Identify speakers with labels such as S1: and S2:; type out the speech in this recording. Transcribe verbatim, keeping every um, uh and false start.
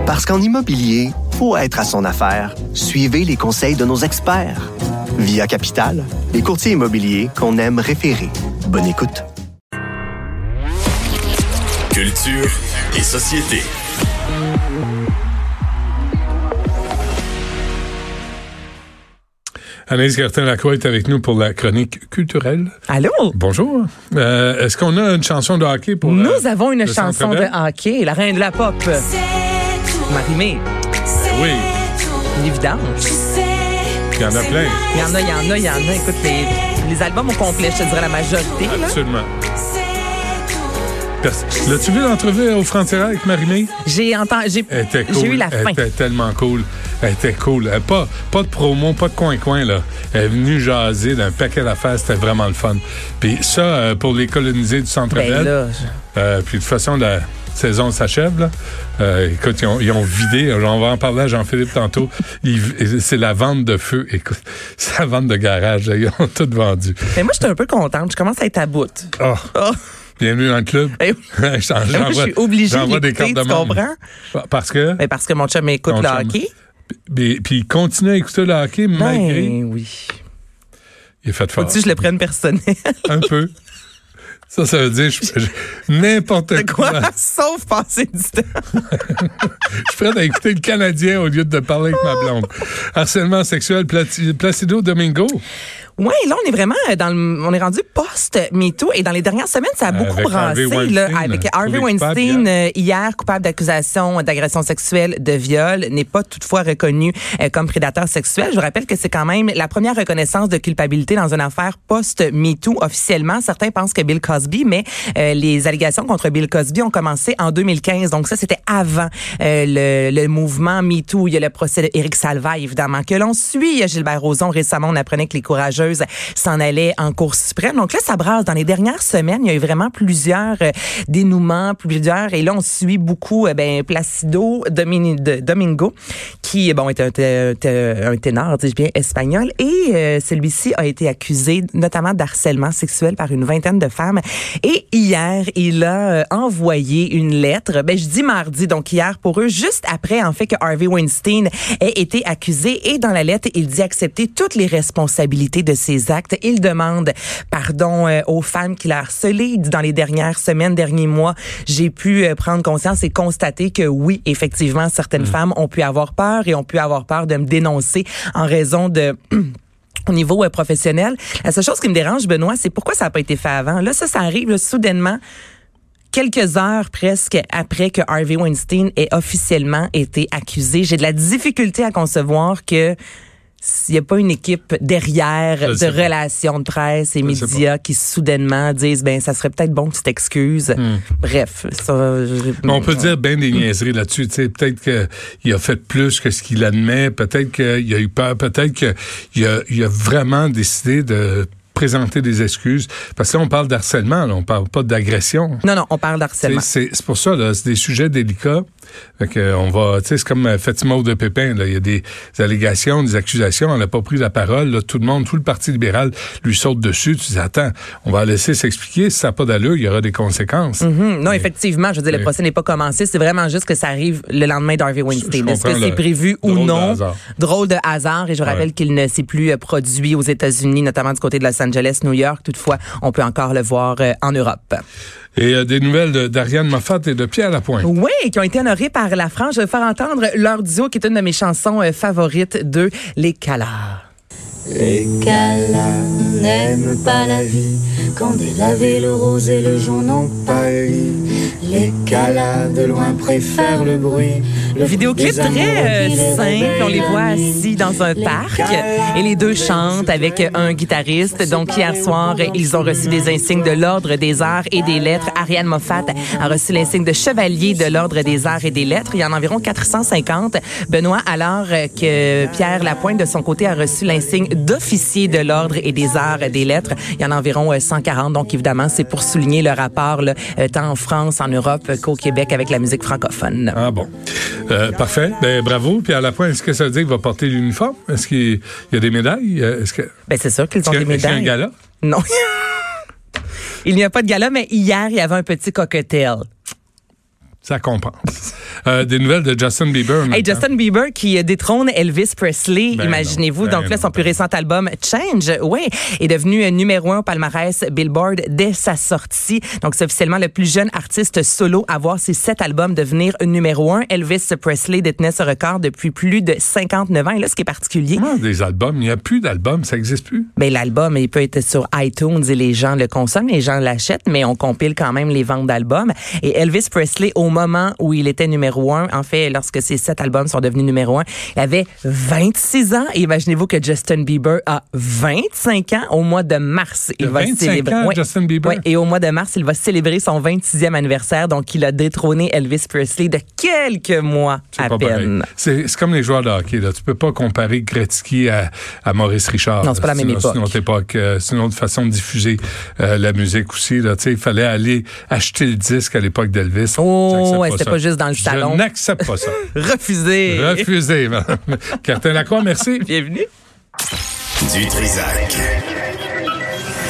S1: Parce qu'en immobilier, faut être à son affaire. Suivez les conseils de nos experts. Via Capital, les courtiers immobiliers qu'on aime référer. Bonne écoute.
S2: Culture et société.
S3: Anaïs Gertin-Lacroix est avec nous pour la chronique culturelle.
S4: Allô?
S3: Bonjour. Euh, est-ce qu'on a une chanson de hockey pour
S4: Nous
S3: euh,
S4: avons une chanson de hockey, la reine de la pop. Marie-Mé.
S3: Ben oui.
S4: Une évidence.
S3: Il y en a plein.
S4: Il y en a, il y en a, il y en a. Écoute, les, les albums au complet, je te dirais la majorité. Là.
S3: Absolument. L'as-tu vu l'entrevue au Frontières avec Marie-Mé?
S4: J'ai entendu, j'ai,
S3: Elle était cool.
S4: j'ai eu la
S3: Elle
S4: fin.
S3: était tellement cool. Elle était cool. Elle, pas, pas de promo, pas de coin-coin, là. Elle est venue jaser d'un paquet d'affaires. C'était vraiment le fun. Puis ça, euh, pour les colonisés du Centre-Bell.
S4: Ben là, je...
S3: euh, puis de toute façon, la saison s'achève, là. Euh, écoute, ils ont, ils ont vidé. On va en parler à Jean-Philippe tantôt. Ils, c'est la vente de feu. Écoute, c'est la vente de garage. Là. Ils ont tout vendu.
S4: Mais moi, je suis un peu contente. Je commence à être à bout.
S3: Oh.
S4: Oh.
S3: Bienvenue dans le club.
S4: Et...
S3: j'en,
S4: j'en moi, je suis obligée de
S3: des
S4: l'écouter,
S3: cartes de
S4: tu
S3: membre.
S4: comprends?
S3: Parce que?
S4: Mais parce que mon chum écoute le hockey.
S3: Puis, puis il continue à écouter le hockey
S4: ben,
S3: malgré...
S4: oui.
S3: Il est fait fort.
S4: Faut-tu que je le prenne personnel?
S3: Un peu. Ça, ça veut dire je, je, n'importe
S4: de quoi.
S3: quoi.
S4: Sauf passer du temps.
S3: Je suis prêt à écouter le Canadien au lieu de parler avec ma blonde. Harcèlement sexuel, Placido Domingo.
S4: Oui, là, on est vraiment dans le, on est rendu post-MeToo et dans les dernières semaines, ça a beaucoup
S3: avec
S4: brassé,
S3: Harvey
S4: là,
S3: Weinstein,
S4: avec Harvey Weinstein, coupable, hier. hier, coupable d'accusation d'agression sexuelle, de viol, n'est pas toutefois reconnu euh, comme prédateur sexuel. Je vous rappelle que c'est quand même la première reconnaissance de culpabilité dans une affaire post-MeToo officiellement. Certains pensent que Bill Cosby, mais euh, les allégations contre Bill Cosby ont commencé en deux mille quinze. Donc ça, c'était avant euh, le, le mouvement MeToo. Il y a le procès d'Éric Salvaille, évidemment, que l'on suit. Gilbert Rozon, récemment, on apprenait que les courageux s'en allait en Cour suprême. Donc là, ça brasse. Dans les dernières semaines, il y a eu vraiment plusieurs euh, dénouements, plusieurs. Et là, on suit beaucoup euh, ben, Placido Domini, de, Domingo, qui bon est un, un, un ténor, dis-je bien, espagnol. Et euh, celui-ci a été accusé notamment d'harcèlement sexuel par une vingtaine de femmes. Et hier, il a euh, envoyé une lettre. Ben, je dis mardi, donc hier pour eux, juste après, en fait, que Harvey Weinstein ait été accusé. Et dans la lettre, il dit accepter toutes les responsabilités de ses actes. Il demande pardon euh, aux femmes qu'il a harcelées. Il dit dans les dernières semaines, derniers mois, j'ai pu euh, prendre conscience et constater que oui, effectivement, certaines mmh. femmes ont pu avoir peur et ont pu avoir peur de me dénoncer en raison de... Au niveau euh, professionnel. La seule chose qui me dérange, Benoît, c'est pourquoi ça n'a pas été fait avant. Là, ça, ça arrive là, soudainement, quelques heures presque après que Harvey Weinstein ait officiellement été accusé. J'ai de la difficulté à concevoir que il n'y a pas une équipe derrière de pas. relations de presse et je médias qui soudainement disent ben ça serait peut-être bon que tu t'excuses. Hmm. Bref, ça. Je...
S3: On peut dire ben des niaiseries là-dessus. Tu sais, peut-être qu'il a fait plus que ce qu'il admet. Peut-être qu'il a eu peur. Peut-être qu'il a, il a vraiment décidé de présenter des excuses. Parce que là, on parle d'harcèlement, là, on parle pas d'agression.
S4: Non, non, on parle d'harcèlement.
S3: C'est, c'est pour ça, là, c'est des sujets délicats. Fait que on va, tu sais, c'est comme Fatima de Pépin, là. Il y a des, des allégations, des accusations. On n'a pas pris la parole, là. Tout le monde, tout le Parti libéral lui saute dessus. Tu dis, attends, on va laisser s'expliquer. Si ça n'a pas d'allure, il y aura des conséquences.
S4: Mm-hmm. Non, mais, effectivement, je veux dire, mais, le procès n'est pas commencé. C'est vraiment juste que ça arrive le lendemain d'Harvey Weinstein. Est-ce que c'est prévu ou non? De Drôle de hasard. Et je ouais. rappelle qu'il ne s'est plus produit aux États-Unis, notamment du côté de Los Angeles, New York. Toutefois, on peut encore le voir euh, en Europe.
S3: Et euh, des nouvelles de, d'Ariane Moffat et de Pierre Lapointe.
S4: Oui, qui ont été honorés par la France. Je vais faire entendre leur duo, qui est une de mes chansons euh, favorites de Les Calas.
S5: Les Calas n'aiment pas la vie, quand délavé le rose et le jaune n'ont pas eu. Les Calas de loin préfèrent le bruit.
S4: Le vidéoclip très euh, simple, on les voit assis dans un parc et les deux chantent avec un guitariste. Donc hier soir, ils ont reçu des insignes de l'Ordre des Arts et des Lettres. Ariane Moffat a reçu l'insigne de chevalier de l'Ordre des Arts et des Lettres. Il y en a environ quatre cent cinquante. Benoît, alors que Pierre Lapointe, de son côté, a reçu l'insigne d'officier de l'Ordre et des Arts et des Lettres. Il y en a environ cent quarante. Donc évidemment, c'est pour souligner le rapport là, tant en France, en Europe qu'au Québec avec la musique francophone.
S3: Ah bon. Euh, parfait. Ben, bravo. Puis à la fin, est-ce que ça veut dire qu'il va porter l'uniforme? Est-ce qu'il y a des médailles? Est-ce que...
S4: Ben, c'est sûr qu'ils ont des médailles.
S3: Est-ce qu'il y a un gala?
S4: Non. Il n'y a pas de gala, mais hier, il y avait un petit cocktail.
S3: Ça compense. Euh, des nouvelles de Justin Bieber.
S4: Hey, Justin Bieber qui détrône Elvis Presley,
S3: ben
S4: imaginez-vous.
S3: Non, ben
S4: Donc là, son
S3: non,
S4: plus
S3: ben
S4: récent album, Change, ouais, est devenu numéro un au palmarès Billboard dès sa sortie. Donc c'est officiellement le plus jeune artiste solo à voir ses sept albums devenir numéro un. Elvis Presley détenait ce record depuis plus de cinquante-neuf ans. Et là, ce qui est particulier...
S3: Comment des albums? Il n'y a plus d'albums, ça n'existe plus.
S4: Ben, l'album, il peut être sur iTunes et les gens le consomment, les gens l'achètent, mais on compile quand même les ventes d'albums. Et Elvis Presley, au moment où il était numéro un, en fait, lorsque ces sept albums sont devenus numéro un, il avait vingt-six ans. Et imaginez-vous que Justin Bieber a vingt-cinq ans au mois de mars. Il va célébrer.
S3: Ans, ouais. Justin Bieber.
S4: Ouais. Et au mois de mars, il va célébrer son vingt-sixième anniversaire. Donc, il a détrôné Elvis Presley de quelques mois
S3: c'est
S4: à
S3: pas
S4: peine.
S3: C'est, c'est comme les joueurs de hockey, là. Tu peux pas comparer Gretzky à, à Maurice Richard.
S4: Non, c'est pas la même
S3: sinon,
S4: époque.
S3: C'est une autre époque. Euh, c'est une autre façon de diffuser euh, la musique aussi, là. Tu sais, il fallait aller acheter le disque à l'époque d'Elvis.
S4: Oh, ouais, c'était
S3: ça.
S4: pas juste dans le salon.
S3: Je n'accepte pas ça.
S4: Refusé.
S3: Refusé, madame. Cartin Lacroix, merci.
S4: Bienvenue.
S2: Du Trisac.